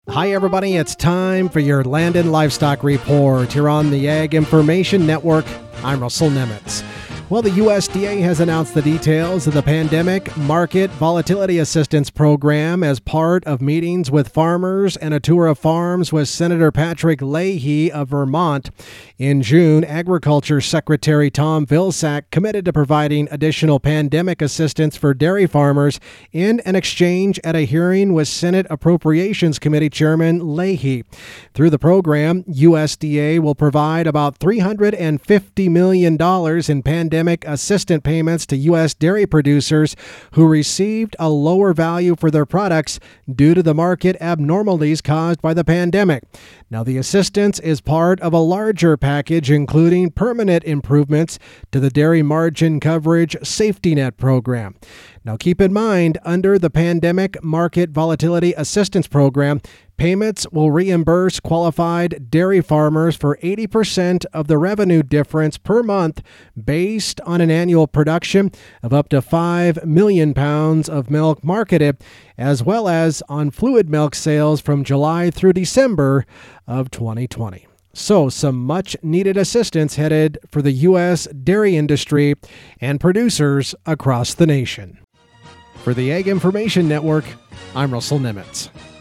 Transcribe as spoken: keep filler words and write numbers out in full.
Hi, everybody. It's time for your Land and Livestock Report here on the Ag Information Network. I'm Russell Nemitz. Well, the U S D A has announced the details of the Pandemic Market Volatility Assistance Program as part of meetings with farmers and a tour of farms with Senator Patrick Leahy of Vermont. In June, Agriculture Secretary Tom Vilsack committed to providing additional pandemic assistance for dairy farmers in an exchange at a hearing with Senate Appropriations Committee Chairman Leahy. Through the program, U S D A will provide about three hundred fifty million dollars in pandemic assistance payments to U S dairy producers who received a lower value for their products due to the market abnormalities caused by the pandemic. Now, the assistance is part of a larger package including permanent improvements to the Dairy Margin Coverage Safety Net program. Now, keep in mind, under the Pandemic Market Volatility Assistance Program, payments will reimburse qualified dairy farmers for eighty percent of the revenue difference per month based on an annual production of up to five million pounds of milk marketed, as well as on fluid milk sales from July through December of twenty twenty. So, some much-needed assistance headed for the U S dairy industry and producers across the nation. For the Ag Information Network, I'm Russell Nemitz.